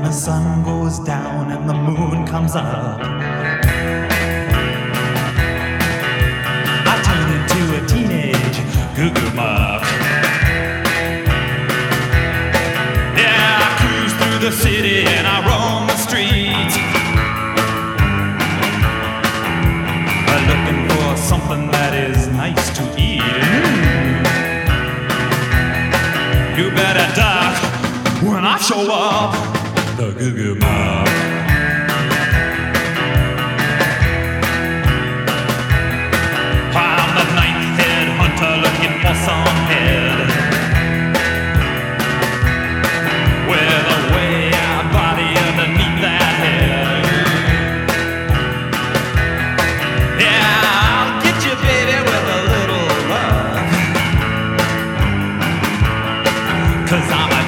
the sun goes down and the moon comes up, I turn into a teenage goo-goo muck. Yeah, I cruise through the city and I roam the streets, looking for something that is nice to eat. You better duck when I show up, the goo-goo muck. I'm the night-head hunter looking for some head with a way-out body underneath that head. Yeah, I'll get you, baby, with a little love, 'cause I'm a